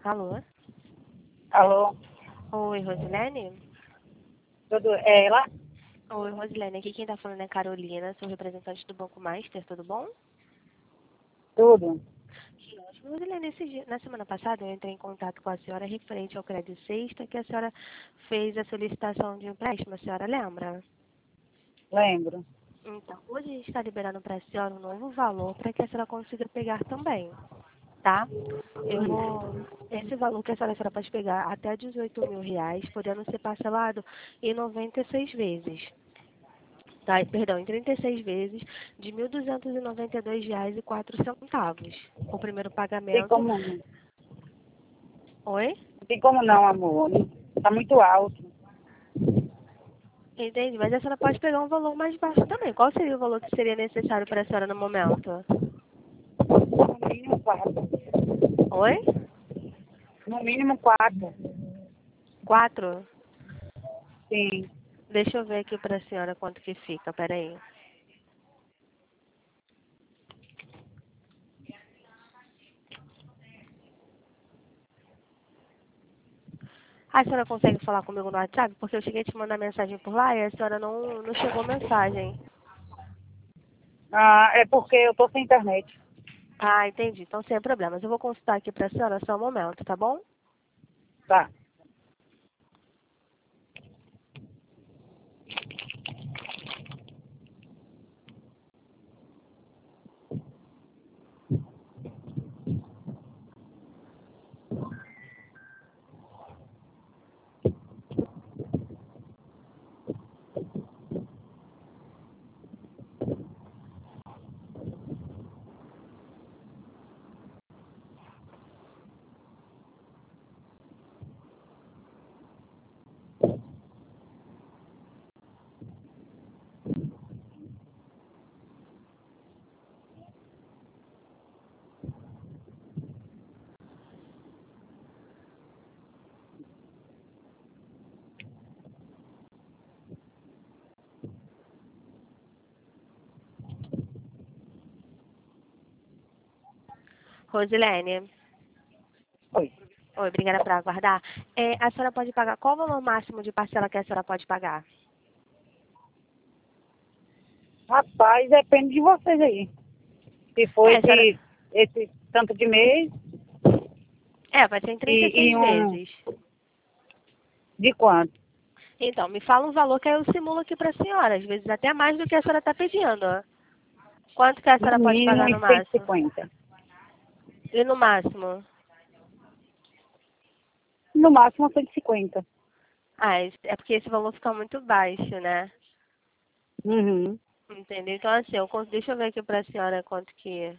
Alô? Alô? Oi, Rosilene? Tudo, é ela? Oi, Rosilene. Aqui quem tá falando é Carolina, sou representante do Banco Master, tudo bom? Tudo. Que ótimo. Rosilene, na semana passada eu entrei em contato com a senhora referente ao crédito sexta, que a senhora fez a solicitação de empréstimo, a senhora lembra? Lembro. Então, hoje a gente está liberando para a senhora um novo valor para que a senhora consiga pegar também, tá? Esse valor que a senhora pode pegar até R$ 18.000, podendo ser parcelado em 96 vezes. Tá, perdão, em 36 vezes de R$ 1.292,04. O primeiro Tem pagamento. como não. Oi? Tem como não, amor. Tá muito alto. Entendi, mas a senhora pode pegar um valor mais baixo também. Qual seria o valor que seria necessário para a senhora no momento? No mínimo 4. Oi? No mínimo 4. 4? Sim. Deixa eu ver aqui para a senhora quanto que fica, peraí. A senhora consegue falar comigo no WhatsApp? Porque eu cheguei a te mandar mensagem por lá e a senhora não chegou mensagem. Ah, é porque eu tô sem internet. Ah, entendi. Então, sem problemas. Eu vou consultar aqui para a senhora só um momento, tá bom? Tá. Rosilene. Oi. Oi, obrigada por aguardar. A senhora pode pagar, qual o valor máximo de parcela que a senhora pode pagar? Rapaz, depende de vocês aí. Se for A senhora, esse tanto de mês vai ser em e 36 um... vezes. De quanto? Então, me fala um valor que eu simulo aqui para a senhora, às vezes até mais do que a senhora está pedindo. Quanto que a No senhora pode mínimo pagar no uns cento e máximo? cinquenta. E no máximo? No máximo 150. Ah, é porque esse valor fica muito baixo, né? Uhum. Entendeu? Então, assim, deixa eu ver aqui para a senhora quanto que...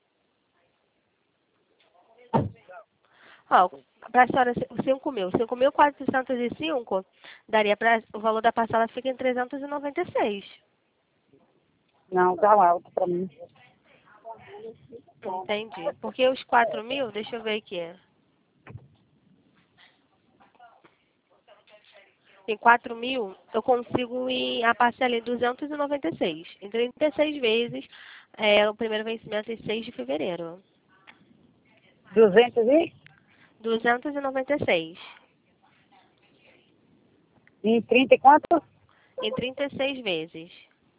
Ó, para a senhora, 5.000. 5.405 daria para... O valor da parcela fica em 396. Não, tá alto pra mim. Entendi. Porque os 4.000, deixa eu ver aqui. Em 4.000, eu consigo ir a parcela em 296. Em 36 vezes, o primeiro vencimento em 6 de fevereiro. 200 e? 296. Em 30 e quanto? Em 36 vezes.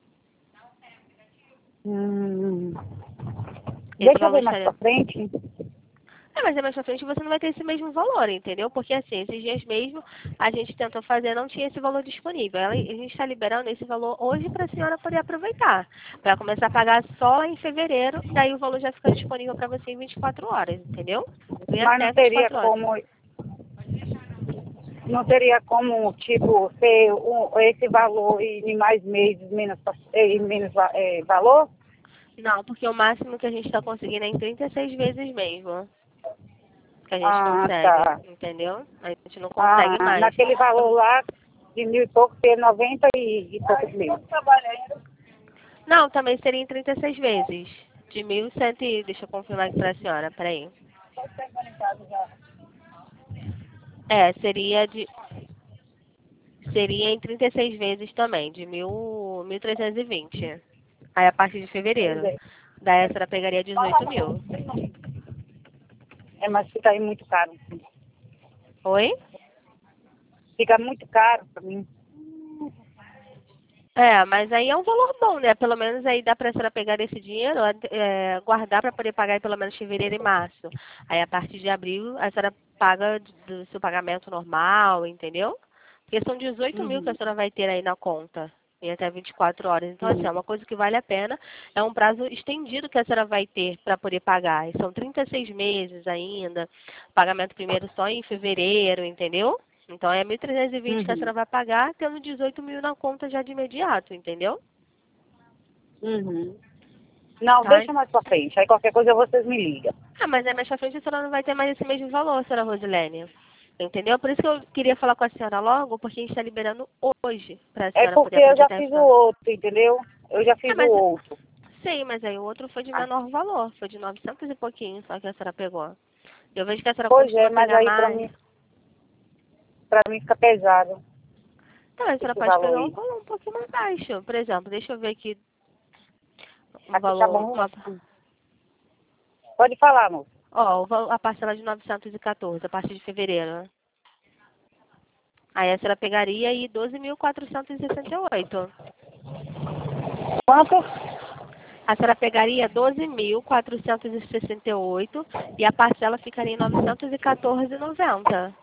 Hum, Esse deixa eu valor ver mais estaria... pra frente. Mas mais pra frente você não vai ter esse mesmo valor, entendeu? Porque assim, esses dias mesmo a gente tentou fazer, não tinha esse valor disponível. A gente está liberando esse valor hoje para a senhora poder aproveitar. Para começar a pagar só em fevereiro, daí o valor já fica disponível para você em 24 horas, entendeu? Em Mas até não teria 24 horas. como, tipo, ser esse valor e em mais meses, valor? Não, porque o máximo que a gente está conseguindo é em 36 vezes mesmo. Que a gente Ah, consegue, tá. entendeu? A gente não consegue Ah, mais. naquele valor lá de 1.000 e pouco, ter 90 e poucos mil. Não, também seria em 36 vezes. De 1.100 deixa eu confirmar aqui para a senhora, peraí. Seria seria em 36 vezes também, de 1.320. Aí a partir de Pois fevereiro. é. Daí a senhora pegaria 18.000. É, mas fica aí muito caro. Oi? Fica muito caro pra mim. É, mas aí é um valor bom, né? Pelo menos aí dá pra senhora pegar esse dinheiro, guardar para poder pagar aí pelo menos fevereiro e março. Aí a partir de abril a senhora paga do seu pagamento normal, entendeu? Porque são 18 mil que a Uhum. senhora vai ter aí na conta. Em até 24 horas. Então, assim, é Uhum. uma coisa que vale a pena. É um prazo estendido que a senhora vai ter para poder pagar. E são 36 meses ainda. Pagamento primeiro só em fevereiro, entendeu? Então é 1.320 que a senhora Uhum. vai pagar, tendo 18 mil na conta já de imediato, entendeu? Uhum. Não, Tá? deixa mais pra frente. Aí qualquer coisa vocês me ligam. Ah, mas aí mais pra frente a senhora não vai ter mais esse mesmo valor, senhora Rosilene. Entendeu? Por isso que eu queria falar com a senhora logo, porque a gente está liberando hoje para a É senhora porque poder eu já aproveitar e fiz o final. outro, entendeu? Eu já Ah, fiz o mas outro. sim, mas aí o outro foi de Ah, menor valor, foi de 900 e pouquinho, só que a senhora pegou. Eu vejo que a senhora pois continua é, a mas pegar aí mais. pra mim fica pesado Então, a senhora esse pode valor pegar um aí. valor um pouquinho mais baixo. Por exemplo, deixa eu ver aqui um Aqui tá valor, bom. Pode falar, moço. ó, a parcela de 914 a partir de fevereiro. Aí a senhora pegaria aí 12.468. Quanto? A senhora pegaria 12.468 e a parcela ficaria em 914,90.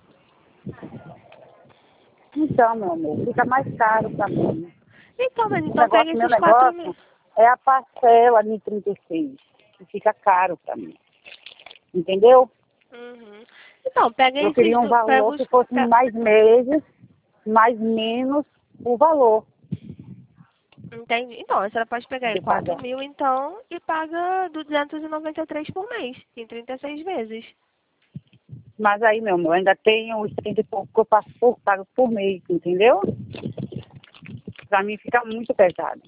Então, meu amor, fica mais caro pra mim. Então, mas O então pega negócio, meu esses 4 mil. negócio é a parcela de 36, que fica caro pra mim. Entendeu? Uhum. Então, pega Eu esses queria um do, pega valor os, que fosse mais meses, mais menos o valor entende? Então, a senhora pode pegar aí de 4 pagar. mil, então, e paga 293 por mês, em 36 vezes. Mas aí, meu amor, ainda tem os 30 e pouco que eu pago por mês, entendeu? Pra mim fica muito pesado.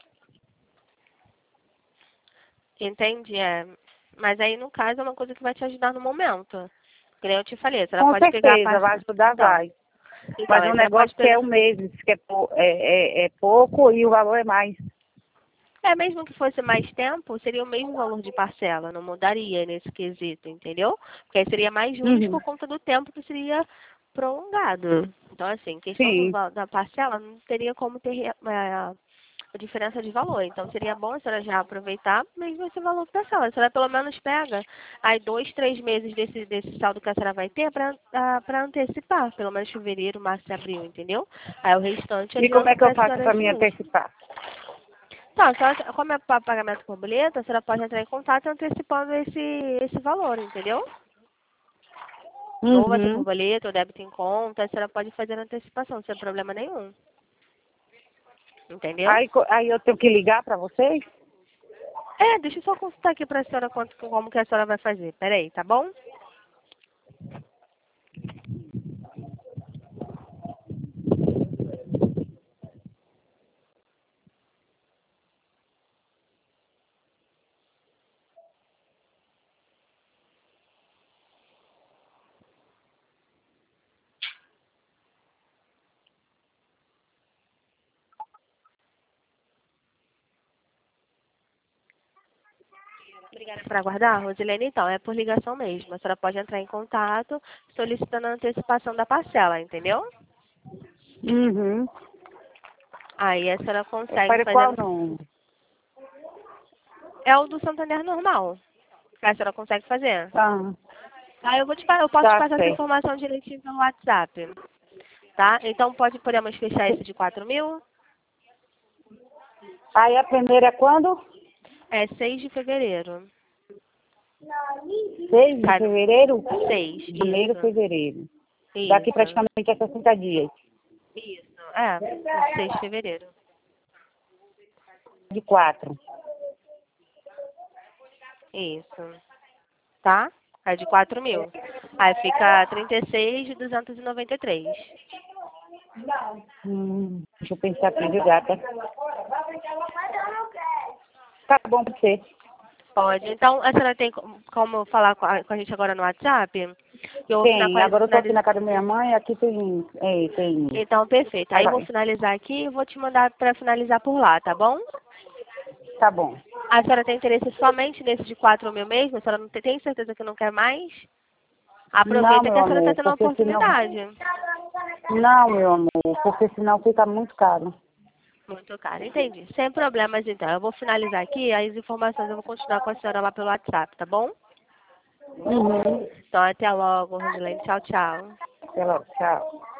Entende? É. Mas aí, no caso, é uma coisa que vai te ajudar no momento. Que nem eu te falei, a senhora Com pode pegar a certeza, vai parcela. ajudar, Então, vai. então, Mas a o senhora pode negócio que é pegar. o mês, que é pouco e o valor é mais. É, mesmo que fosse mais tempo, seria o mesmo valor de parcela, não mudaria nesse quesito, entendeu? Porque aí seria mais juros Uhum. por conta do tempo que seria prolongado. Então, assim, questão Sim. da parcela não teria como ter a diferença de valor. Então, seria bom a senhora já aproveitar mesmo esse valor da parcela. A senhora pelo menos pega aí 2, 3 meses desse saldo que a senhora vai ter para antecipar, pelo menos fevereiro, março e abril, entendeu? Aí o restante E como adianta é que eu para a faço senhora para esse me mês. antecipar? Tá, como é pagamento por boleto, a senhora pode entrar em contato antecipando esse valor, entendeu? Ou vai ser por Uhum. boleto, ou débito em conta, a senhora pode fazer antecipação, sem problema nenhum. Entendeu? Aí eu tenho que ligar para vocês? É, deixa eu só consultar aqui pra senhora como que a senhora vai fazer. Peraí, tá bom? Obrigada por aguardar, Rosilene. Então, é por ligação mesmo. A senhora pode entrar em contato solicitando a antecipação da parcela, entendeu? Uhum. Aí a senhora consegue Para fazer. qual não? É o do Santander normal. Que a senhora consegue fazer. Ah, Tá, eu posso te tá passar essa certo. informação direitinho pelo WhatsApp, tá? Então podemos fechar esse de 4 mil? Aí a primeira é quando? É 6 de fevereiro. 6 de Tá? fevereiro? 6, Janeiro, isso. fevereiro. Daqui Isso. praticamente a 60 dias. Isso. É, 6 de fevereiro. De 4. Isso. Tá? É de 4 mil. Aí fica 36 de 293. Deixa eu pensar aqui, viu, gata? Tá bom pra você. Pode. Então, a senhora tem como falar com a gente agora no WhatsApp? Eu vou Tem. Agora eu tô aqui finalizar. na casa da minha mãe, aqui tem. Então, perfeito. Aí Aí eu vou vai. finalizar aqui e vou te mandar para finalizar por lá, tá bom? Tá bom. A senhora tem interesse somente nesse de 4 mil mesmo? A senhora não tem certeza que não quer mais? Não, Aproveita que meu a senhora está amor, tendo uma porque senão... oportunidade. Não, meu amor, porque senão fica muito caro. Muito caro, entendi. Sem problemas, então. Eu vou finalizar aqui, as informações eu vou continuar com a senhora lá pelo WhatsApp, tá bom? Uhum. Então, até logo, Rosilene. Tchau, tchau. Até logo, tchau.